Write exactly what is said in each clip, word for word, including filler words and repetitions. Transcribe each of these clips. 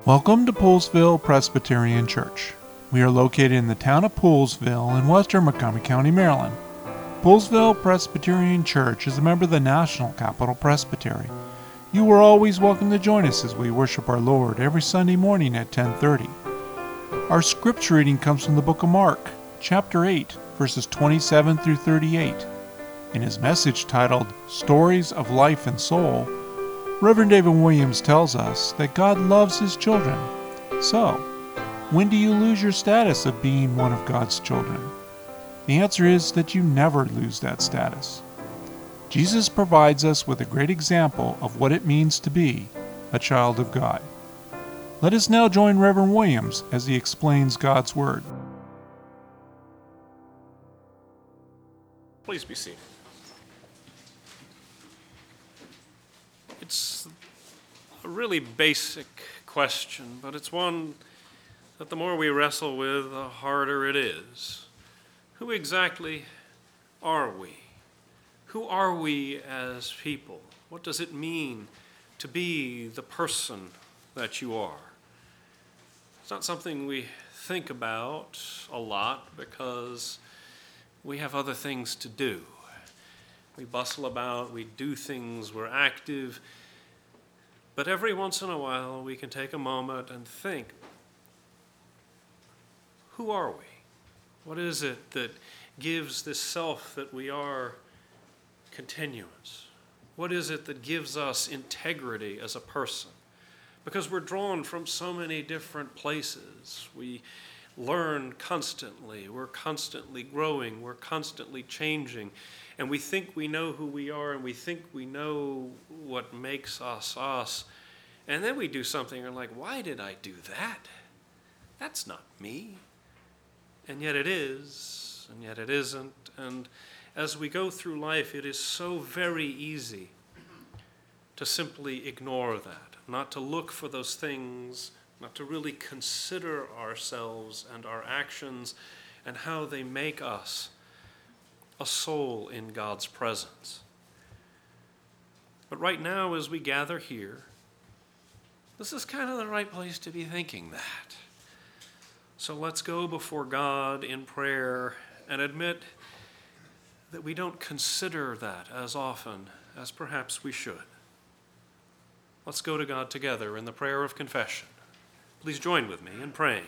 Welcome to Poolesville Presbyterian Church. We are located in the town of Poolesville in western Montgomery County, Maryland. Poolesville Presbyterian Church is a member of the National Capital Presbytery. You are always welcome to join us as we worship our Lord every Sunday morning at ten thirty. Our scripture reading comes from the book of Mark, chapter eight, verses twenty-seven through thirty-eight. In his message titled, Stories of Life and Soul, Reverend David Williams tells us that God loves his children. So, when do you lose your status of being one of God's children? The answer is that you never lose that status. Jesus provides us with a great example of what it means to be a child of God. Let us now join Reverend Williams as he explains God's Word. Please be seated. It's a really basic question, but it's one that the more we wrestle with, the harder it is. Who exactly are we? Who are we as people? What does it mean to be the person that you are? It's not something we think about a lot because we have other things to do. We bustle about, we do things, we're active. But every once in a while, we can take a moment and think, who are we? What is it that gives this self that we are continuance? What is it that gives us integrity as a person? Because we're drawn from so many different places. We learn constantly. We're constantly growing. We're constantly changing. And we think we know who we are, and we think we know what makes us us. And then we do something, and we're like, why did I do that? That's not me. And yet it is, and yet it isn't. And as we go through life, it is so very easy to simply ignore that, not to look for those things, not to really consider ourselves and our actions and how they make us a soul in God's presence. But right now, as we gather here, this is kind of the right place to be thinking that. So let's go before God in prayer and admit that we don't consider that as often as perhaps we should. Let's go to God together in the prayer of confession. Please join with me in praying.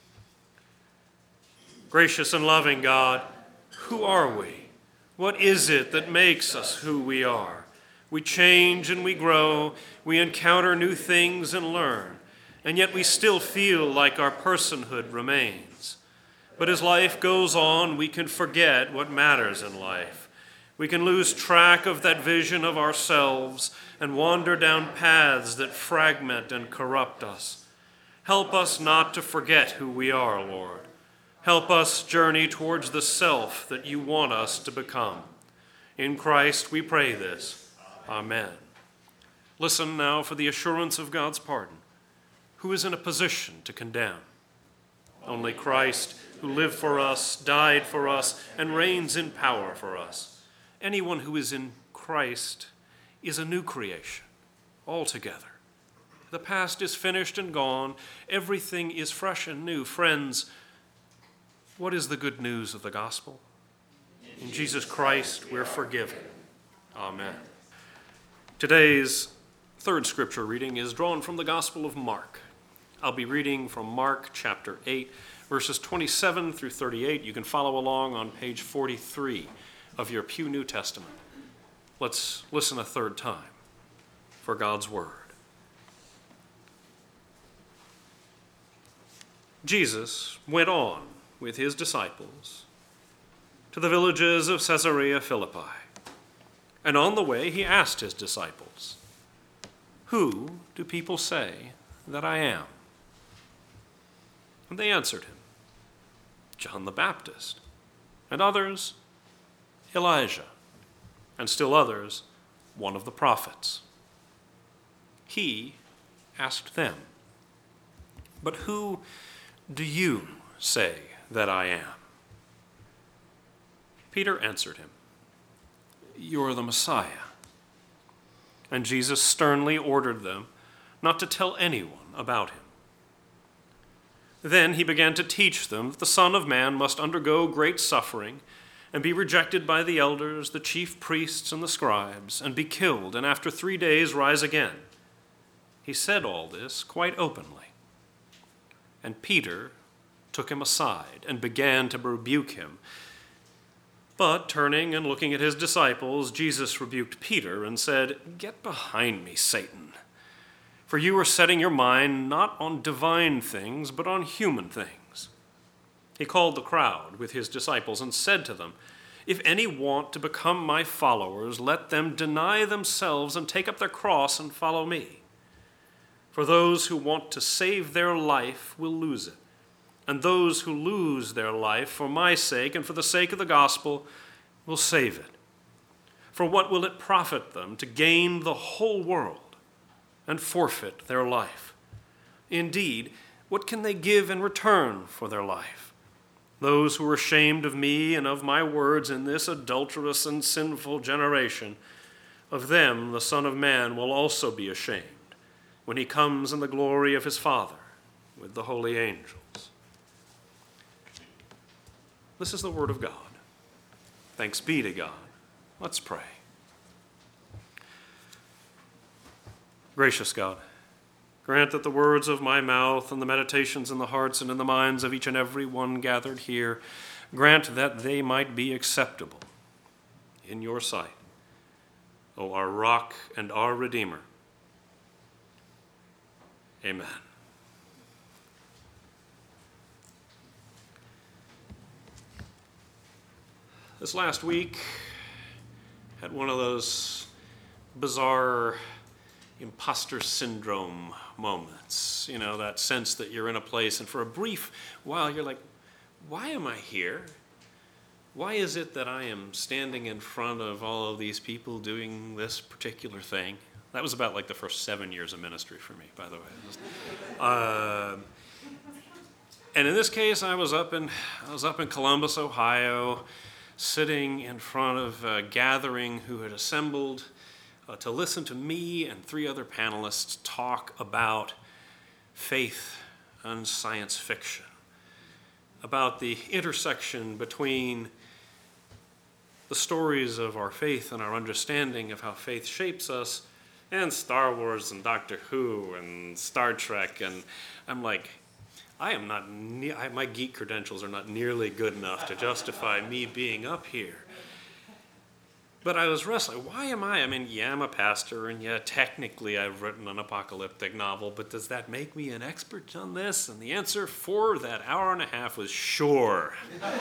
Gracious and loving God, who are we? What is it that makes us who we are? We change and we grow, we encounter new things and learn, and yet we still feel like our personhood remains. But as life goes on, we can forget what matters in life. We can lose track of that vision of ourselves and wander down paths that fragment and corrupt us. Help us not to forget who we are, Lord. Help us journey towards the self that you want us to become. In Christ we pray this. Amen. Listen now for the assurance of God's pardon. Who is in a position to condemn? Only Christ, who lived for us, died for us, and reigns in power for us. Anyone who is in Christ is a new creation altogether. The past is finished and gone. Everything is fresh and new. Friends, what is the good news of the gospel? In Jesus Christ, we're forgiven. Amen. Today's third scripture reading is drawn from the Gospel of Mark. I'll be reading from Mark chapter eight, verses twenty-seven through thirty-eight. You can follow along on page forty-three of your Pew New Testament. Let's listen a third time for God's word. Jesus went on with his disciples to the villages of Caesarea Philippi. And on the way he asked his disciples, "Who do people say that I am?" And they answered him, "John the Baptist, and others, Elijah, and still others, one of the prophets." He asked them, "But who do you say that I am?" Peter answered him, "You're the Messiah." And Jesus sternly ordered them not to tell anyone about him. Then he began to teach them that the Son of Man must undergo great suffering and be rejected by the elders, the chief priests, and the scribes, and be killed, and after three days rise again. He said all this quite openly. And Peter took him aside and began to rebuke him. But turning and looking at his disciples, Jesus rebuked Peter and said, "Get behind me, Satan. For you are setting your mind not on divine things, but on human things." He called the crowd with his disciples and said to them, "If any want to become my followers, let them deny themselves and take up their cross and follow me. For those who want to save their life will lose it, and those who lose their life for my sake and for the sake of the gospel will save it. For what will it profit them to gain the whole world and forfeit their life? Indeed, what can they give in return for their life? Those who are ashamed of me and of my words in this adulterous and sinful generation, of them the Son of Man will also be ashamed when he comes in the glory of his Father with the holy angels." This is the word of God. Thanks be to God. Let's pray. Gracious God, grant that the words of my mouth and the meditations in the hearts and in the minds of each and every one gathered here, grant that they might be acceptable in your sight, O our rock and our Redeemer. Amen. This last week had one of those bizarre imposter syndrome moments. You know, that sense that you're in a place and for a brief while you're like, why am I here? Why is it that I am standing in front of all of these people doing this particular thing? That was about like the first seven years of ministry for me, by the way. Uh, and in this case, I was up in I was up in Columbus, Ohio, sitting in front of a gathering who had assembled uh, to listen to me and three other panelists talk about faith and science fiction, about the intersection between the stories of our faith and our understanding of how faith shapes us, and Star Wars and Doctor Who and Star Trek. And I'm like, I am not, ne- I, my geek credentials are not nearly good enough to justify me being up here. But I was wrestling, why am I? I mean, yeah, I'm a pastor, and yeah, technically I've written an apocalyptic novel, but does that make me an expert on this? And the answer for that hour and a half was sure.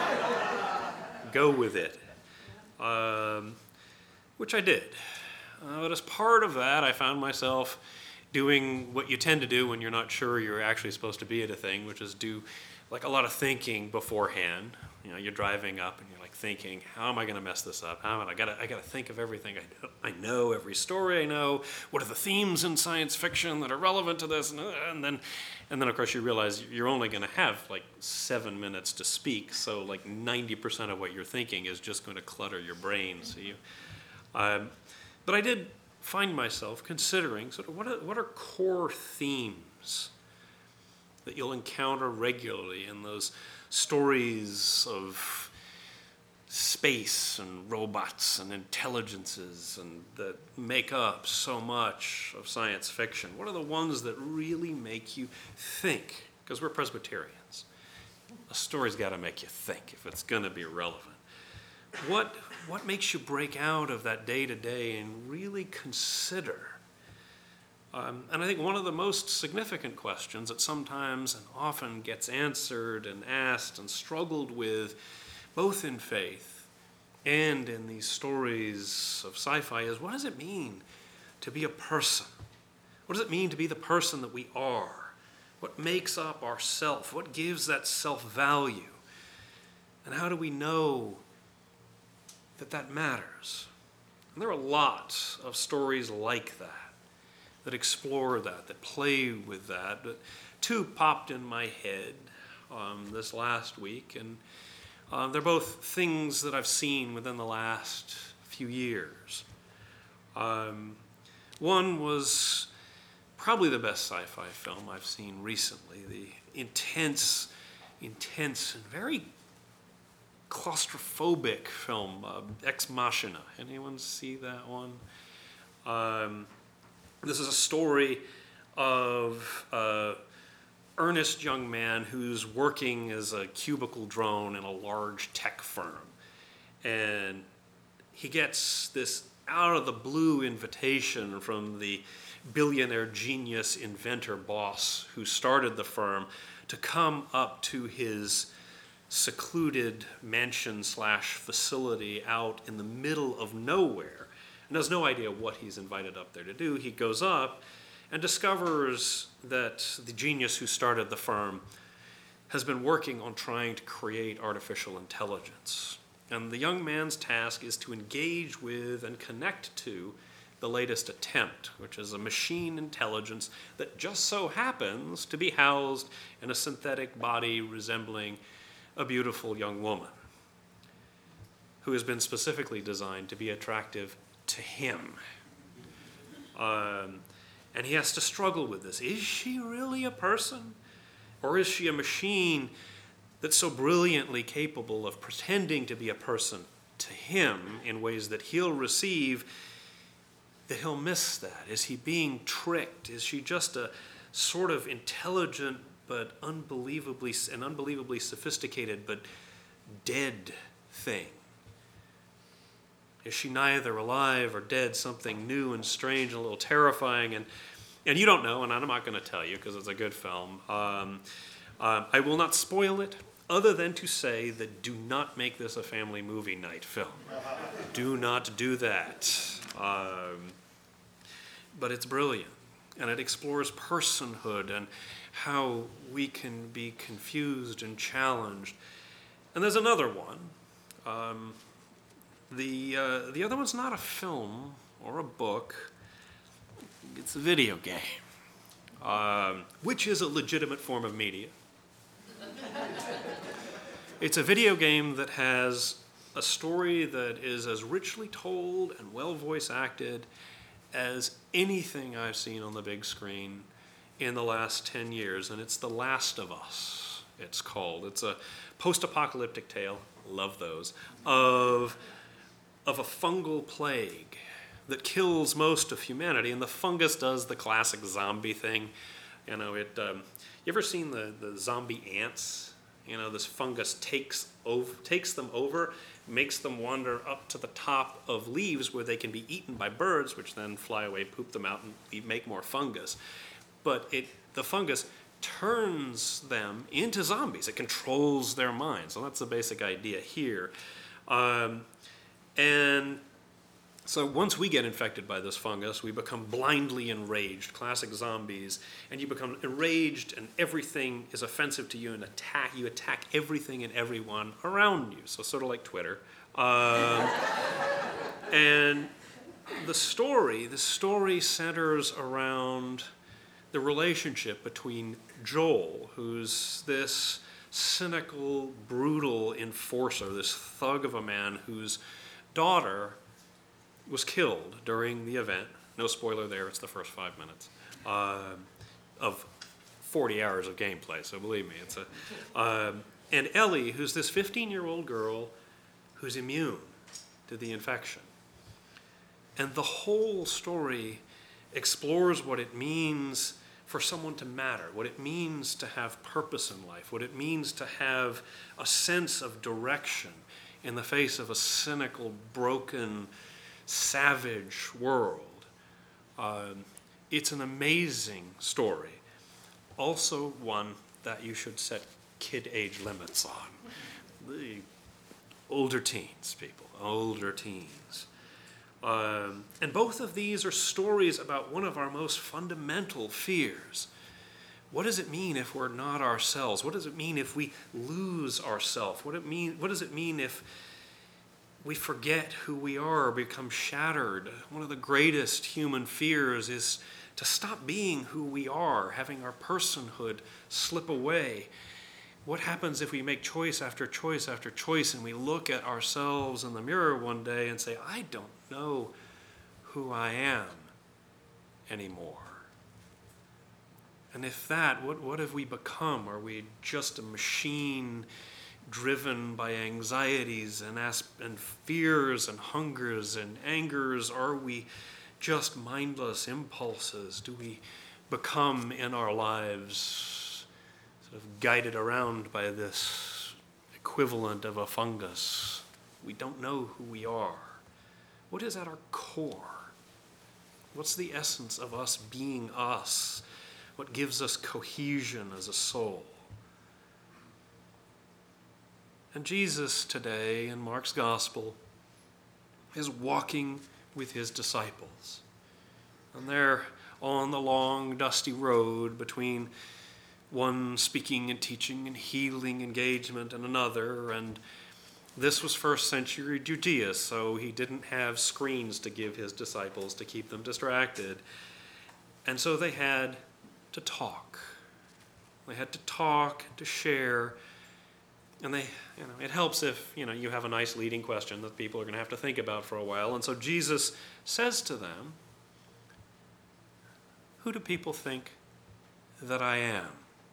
Go with it. Um, which I did. Uh, but as part of that, I found myself doing what you tend to do when you're not sure you're actually supposed to be at a thing, which is do like a lot of thinking beforehand. You know, you're driving up and you're like thinking, how am I going to mess this up? How am I? I gotta, I gotta think of everything I know. I know every story I know. What are the themes in science fiction that are relevant to this? And, and then, and then of course you realize you're only going to have like seven minutes to speak. So like ninety percent of what you're thinking is just going to clutter your brain. So you. Um, But I did find myself considering sort of what are, what are core themes that you'll encounter regularly in those stories of space and robots and intelligences and that make up so much of science fiction. What are the ones that really make you think? Because we're Presbyterians. A story's got to make you think if it's going to be relevant. What what makes you break out of that day-to-day and really consider? Um, and I think one of the most significant questions that sometimes and often gets answered and asked and struggled with, both in faith and in these stories of sci-fi, is what does it mean to be a person? What does it mean to be the person that we are? What makes up our self? What gives that self-value? And how do we know that that matters? And there are lots of stories like that, that explore that, that play with that. But two popped in my head um, this last week, and uh, they're both things that I've seen within the last few years. Um, one was probably the best sci-fi film I've seen recently. The intense, intense, and very claustrophobic film, uh, Ex Machina. Anyone see that one? Um, this is a story of an earnest young man who's working as a cubicle drone in a large tech firm. And he gets this out-of-the-blue invitation from the billionaire genius inventor boss who started the firm to come up to his secluded mansion slash facility out in the middle of nowhere, and has no idea what he's invited up there to do. He goes up and discovers that the genius who started the firm has been working on trying to create artificial intelligence. And the young man's task is to engage with and connect to the latest attempt, which is a machine intelligence that just so happens to be housed in a synthetic body resembling a beautiful young woman who has been specifically designed to be attractive to him. Um, and he has to struggle with this. Is she really a person? Or is she a machine that's so brilliantly capable of pretending to be a person to him in ways that he'll receive, that he'll miss that? Is he being tricked? Is she just a sort of intelligent but unbelievably and unbelievably sophisticated but dead thing? Is she neither alive or dead, something new and strange and a little terrifying? And and you don't know, and I'm not going to tell you because it's a good film. Um, uh, I will not spoil it, other than to say that do not make this a family movie night film. Do not do that. Um, but it's brilliant, and it explores personhood and how we can be confused and challenged. And there's another one. Um, the uh, the other one's not a film or a book. It's a video game, um, which is a legitimate form of media. It's a video game that has a story that is as richly told and well voice acted as anything I've seen on the big screen in the last ten years, and it's The Last of Us, it's called. It's a post-apocalyptic tale, love those, of, of a fungal plague that kills most of humanity, and the fungus does the classic zombie thing. You know, it. Um, you ever seen the, the zombie ants? You know, this fungus takes over, takes them over, makes them wander up to the top of leaves where they can be eaten by birds, which then fly away, poop them out, and make more fungus. But it, the fungus turns them into zombies. It controls their minds. So that's the basic idea here. Um, and so once we get infected by this fungus, we become blindly enraged, classic zombies, and you become enraged and everything is offensive to you and attack. You attack everything and everyone around you, so sort of like Twitter. Um, and the story, the story centers around the relationship between Joel, who's this cynical, brutal enforcer, this thug of a man whose daughter was killed during the event. No spoiler there, it's the first five minutes uh, of forty hours of gameplay, so believe me, it's a... Um, and Ellie, who's this fifteen-year-old girl who's immune to the infection. And the whole story explores what it means for someone to matter, what it means to have purpose in life, what it means to have a sense of direction in the face of a cynical, broken, savage world. Um, it's an amazing story. Also one that you should set kid age limits on. The older teens, people, older teens. Um, and both of these are stories about one of our most fundamental fears. What does it mean if we're not ourselves? What does it mean if we lose ourselves? What, it mean, what does it mean if we forget who we are or become shattered? One of the greatest human fears is to stop being who we are, having our personhood slip away. What happens if we make choice after choice after choice and we look at ourselves in the mirror one day and say, I don't know who I am anymore? And if that, what, what have we become? Are we just a machine driven by anxieties and, asp- and fears and hungers and angers? Are we just mindless impulses? Do we become in our lives sort of guided around by this equivalent of a fungus? We don't know who we are. What is at our core? What's the essence of us being us? What gives us cohesion as a soul? And Jesus today in Mark's gospel is walking with his disciples. And they're on the long, dusty road between one speaking and teaching and healing engagement and another. And this was first century Judea, so he didn't have screens to give his disciples to keep them distracted. And so they had to talk. They had to talk, to share. And they, you know, it helps if, you know, you have a nice leading question that people are going to have to think about for a while. And so Jesus says to them, "Who do people think that I am?"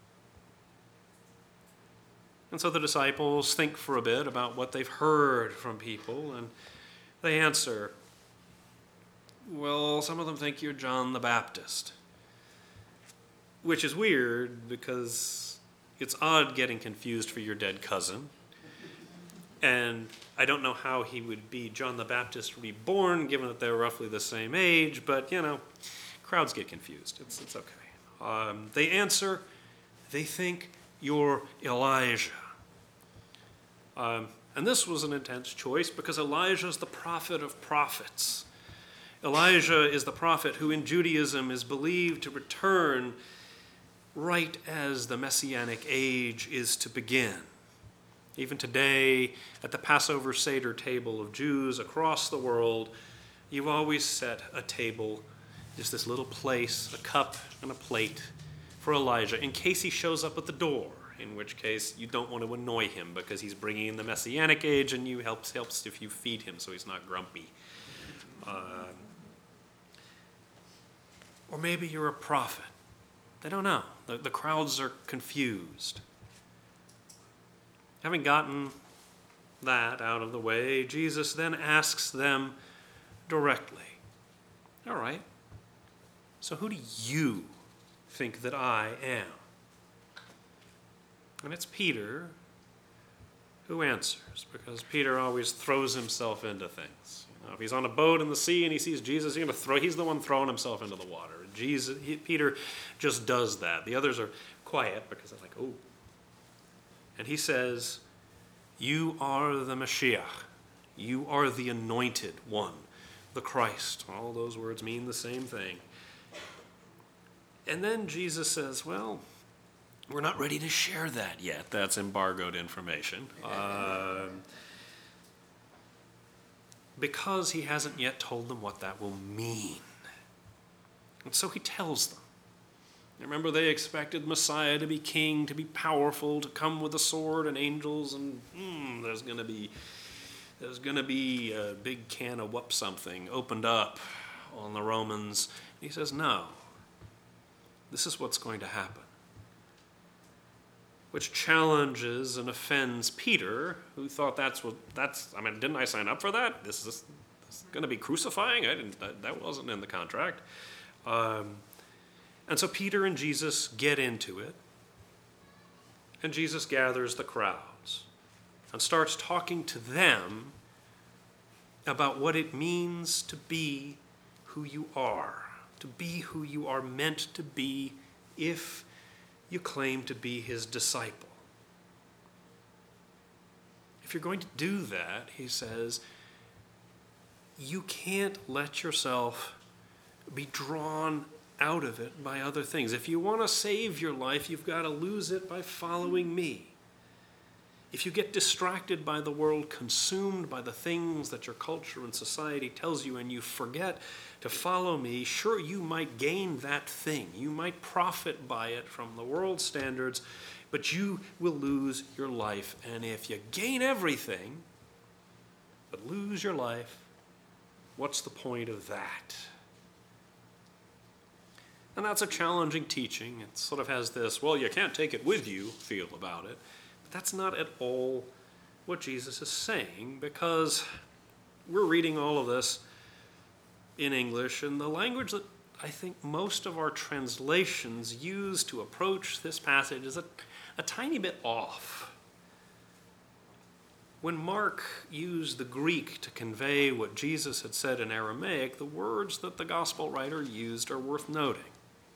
And so the disciples think for a bit about what they've heard from people, and they answer, "Well, some of them think you're John the Baptist." Which is weird because it's odd getting confused for your dead cousin. And I don't know how he would be John the Baptist reborn, given that they're roughly the same age, but, you know, crowds get confused. It's, it's okay. Um, they answer, they think you're Elijah. Um, and this was an intense choice because Elijah is the prophet of prophets. Elijah is the prophet who in Judaism is believed to return right as the Messianic age is to begin. Even today, at the Passover Seder table of Jews across the world, you've always set a table, just this little place, a cup and a plate for Elijah, in case he shows up at the door, in which case you don't want to annoy him because he's bringing in the Messianic age, and you helps helps if you feed him so he's not grumpy. Um, or maybe you're a prophet. They don't know. The, the crowds are confused. Having gotten that out of the way, Jesus then asks them directly, "All right, so who do you think that I am?" And it's Peter who answers, because Peter always throws himself into things. You know, if he's on a boat in the sea and he sees Jesus, he's, gonna throw, he's the one throwing himself into the water. Jesus, he, Peter just does that. The others are quiet because they're like, "Oh." And he says, "You are the Mashiach. You are the anointed one, the Christ." All those words mean the same thing. And then Jesus says, "Well, we're not ready to share that yet. That's embargoed information." Um, because he hasn't yet told them what that will mean. And so he tells them. Remember, they expected Messiah to be king, to be powerful, to come with a sword and angels, and mm, there's going to be there's going to be a big can of whoop something opened up on the Romans. And he says, "No, this is what's going to happen." Which challenges and offends Peter, who thought that's what that's. I mean, didn't I sign up for that? This is, this is going to be crucifying. I didn't. That, that wasn't in the contract. Um, and so Peter and Jesus get into it, and Jesus gathers the crowds and starts talking to them about what it means to be who you are, to be who you are meant to be if you claim to be his disciple. If you're going to do that, he says, you can't let yourself be drawn out of it by other things. If you want to save your life, you've got to lose it by following me. If you get distracted by the world, consumed by the things that your culture and society tells you, and you forget to follow me, sure, you might gain that thing. You might profit by it from the world's standards, but you will lose your life. And if you gain everything, but lose your life, what's the point of that? And that's a challenging teaching. It sort of has this, well, you can't take it with you feel about it. But that's not at all what Jesus is saying, because we're reading all of this in English, and the language that I think most of our translations use to approach this passage is a, a tiny bit off. When Mark used the Greek to convey what Jesus had said in Aramaic, the words that the gospel writer used are worth noting.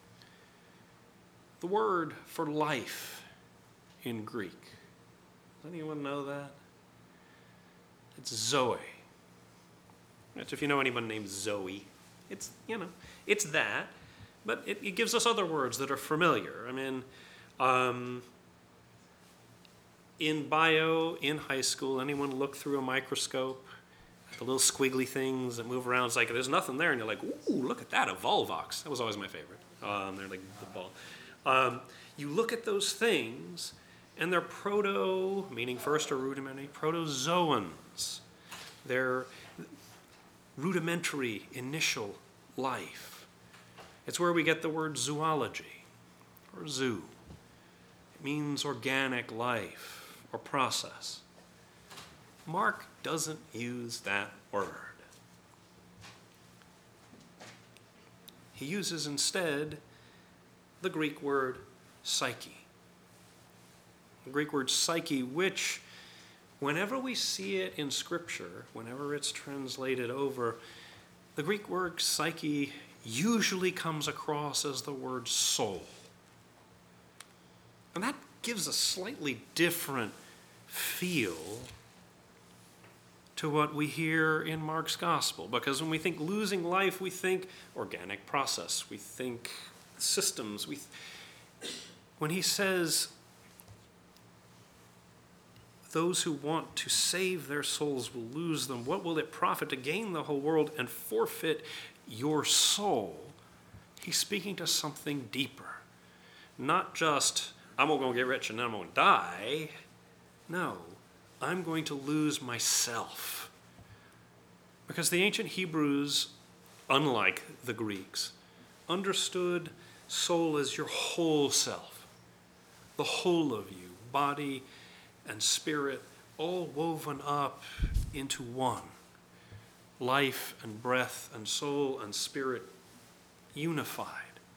The word for life in Greek, does anyone know that? It's Zoe. That's if you know anyone named Zoe. It's, you know, it's that, but it, it gives us other words that are familiar. I mean, um, in bio, in high school, anyone look through a microscope at the little squiggly things that move around? It's like there's nothing there, and you're like, ooh, look at that, a Volvox. That was always my favorite. Um, they're like the ball. Um, you look at those things, and they're proto, meaning first or rudimentary, protozoans. They're rudimentary, initial life. It's where we get the word zoology, or zoo. It means organic life, or process. Mark doesn't use that word. He uses instead the Greek word psyche. The Greek word psyche, which whenever we see it in Scripture, whenever it's translated over, the Greek word psyche usually comes across as the word soul. And that gives a slightly different feel to what we hear in Mark's gospel. Because when we think losing life, we think organic process. We think systems. We th- when he says, those who want to save their souls will lose them, what will it profit to gain the whole world and forfeit your soul? He's speaking to something deeper. Not just, I'm going to get rich and then I'm going to die. No, I'm going to lose myself. Because the ancient Hebrews, unlike the Greeks, understood soul as your whole self, the whole of you, body and spirit, all woven up into one. Life and breath and soul and spirit unified.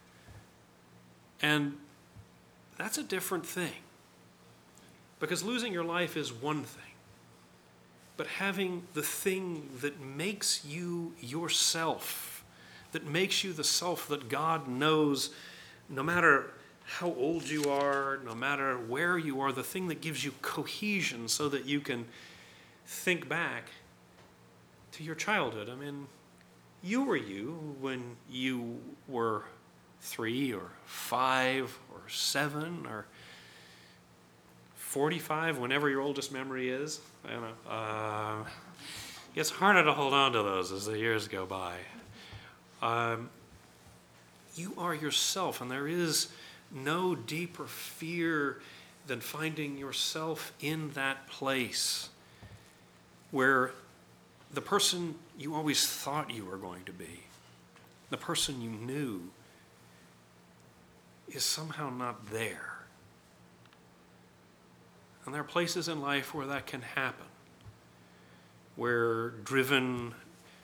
And that's a different thing. Because losing your life is one thing. But having the thing that makes you yourself, that makes you the self that God knows, no matter how old you are, no matter where you are, the thing that gives you cohesion so that you can think back to your childhood. I mean, you were you when you were three or five or seven or forty-five, whenever your oldest memory is. I don't know. Uh, it's harder to hold on to those as the years go by. Um, you are yourself, and there is no deeper fear than finding yourself in that place where the person you always thought you were going to be, the person you knew, is somehow not there. And there are places in life where that can happen, where driven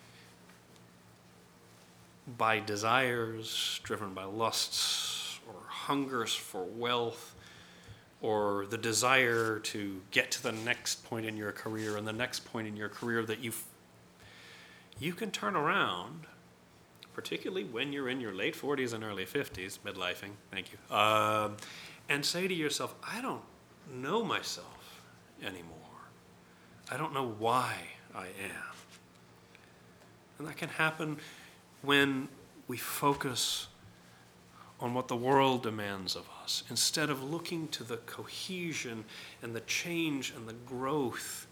by desires, driven by lusts, or hungers for wealth, or the desire to get to the next point in your career and the next point in your career that you you can turn around, particularly when you're in your late forties and early fifties, midlifing, thank you, um, and say to yourself, I don't know myself anymore. I don't know why I am. And that can happen when we focus on what the world demands of us, instead of looking to the cohesion and the change and the growth,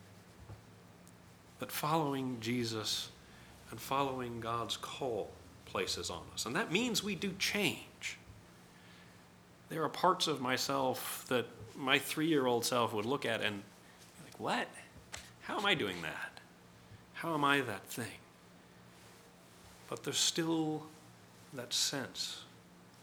but following Jesus and following God's call places on us. And that means we do change. There are parts of myself that my three-year-old self would look at and be like, what? How am I doing that? How am I that thing? But there's still that sense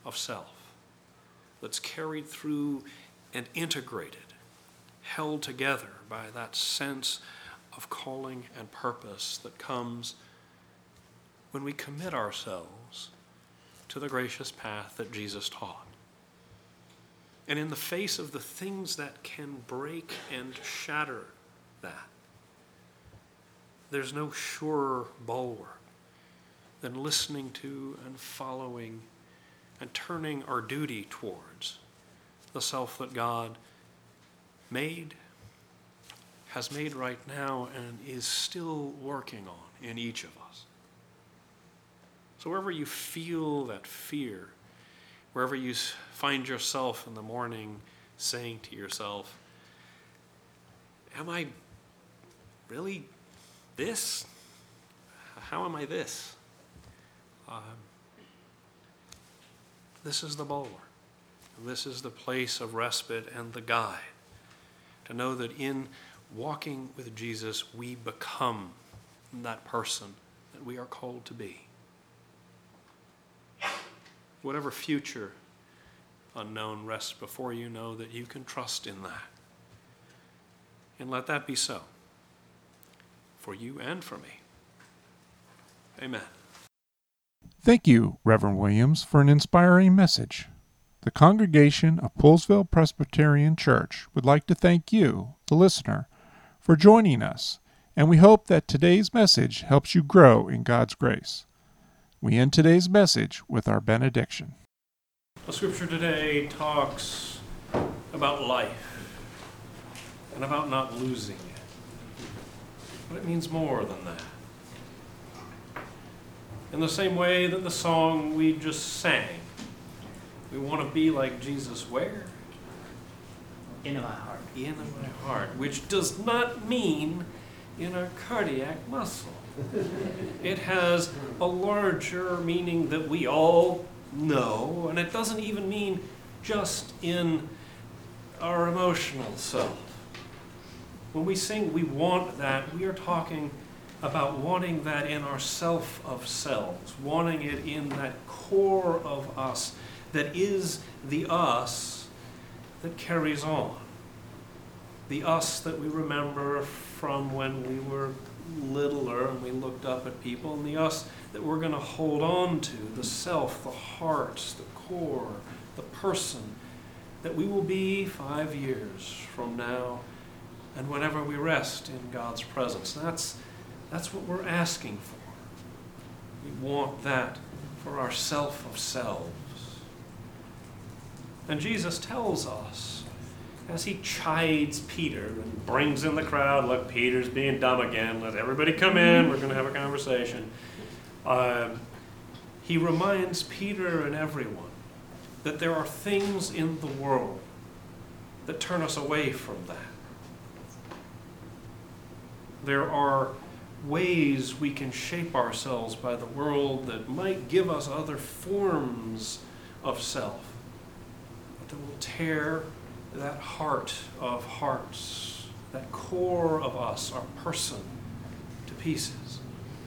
of self that's carried through and integrated, held together by that sense of calling and purpose that comes when we commit ourselves to the gracious path that Jesus taught. And in the face of the things that can break and shatter that, there's no surer bulwark than listening to and following and turning our duty towards the self that God made, has made right now, and is still working on in each of us. So wherever you feel that fear, wherever you find yourself in the morning saying to yourself, am I really this? How am I this? Um, this is the bulwark. This is the place of respite and the guide. To know that in walking with Jesus, we become that person that we are called to be. Whatever future unknown rests before you, know that you can trust in that. And let that be so for you and for me. Amen. Thank you, Reverend Williams, for an inspiring message. The congregation of Poolesville Presbyterian Church would like to thank you, the listener, for joining us, and we hope that today's message helps you grow in God's grace. We end today's message with our benediction. The scripture today talks about life and about not losing it. But it means more than that. In the same way that the song we just sang, we want to be like Jesus where? In my heart. In my heart, which does not mean in our cardiac muscle. It has a larger meaning that we all know, and it doesn't even mean just in our emotional self. When we sing, we want that, we are talking about wanting that in our self of selves, wanting it in that core of us that is the us that carries on. The us that we remember from when we were littler and we looked up at people, and the us that we're going to hold on to, the self, the heart, the core, the person that we will be five years from now and whenever we rest in God's presence. That's, that's what we're asking for. We want that for our self of selves. And Jesus tells us, as he chides Peter and brings in the crowd, look, Peter's being dumb again, let everybody come in, we're going to have a conversation. Uh, he reminds Peter and everyone that there are things in the world that turn us away from that. There are ways we can shape ourselves by the world that might give us other forms of self, but that will tear that heart of hearts, that core of us, our person, to pieces.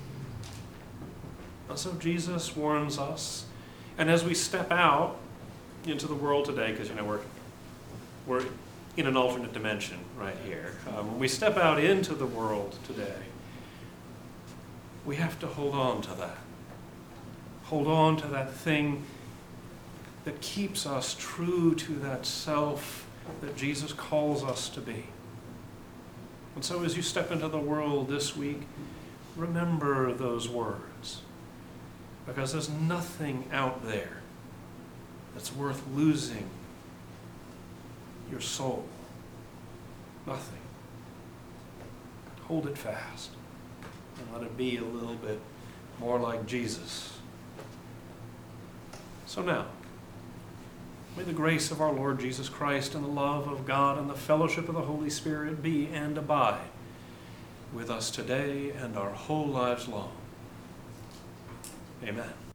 And so Jesus warns us, and as we step out into the world today, because you know we're we're in an alternate dimension right here. Um, when we step out into the world today, we have to hold on to that. Hold on to that thing that keeps us true to that self that Jesus calls us to be. And so as you step into the world this week, remember those words, because there's nothing out there that's worth losing your soul. Nothing. Hold it fast and let it be a little bit more like Jesus. So now, may the grace of our Lord Jesus Christ and the love of God and the fellowship of the Holy Spirit be and abide with us today and our whole lives long. Amen.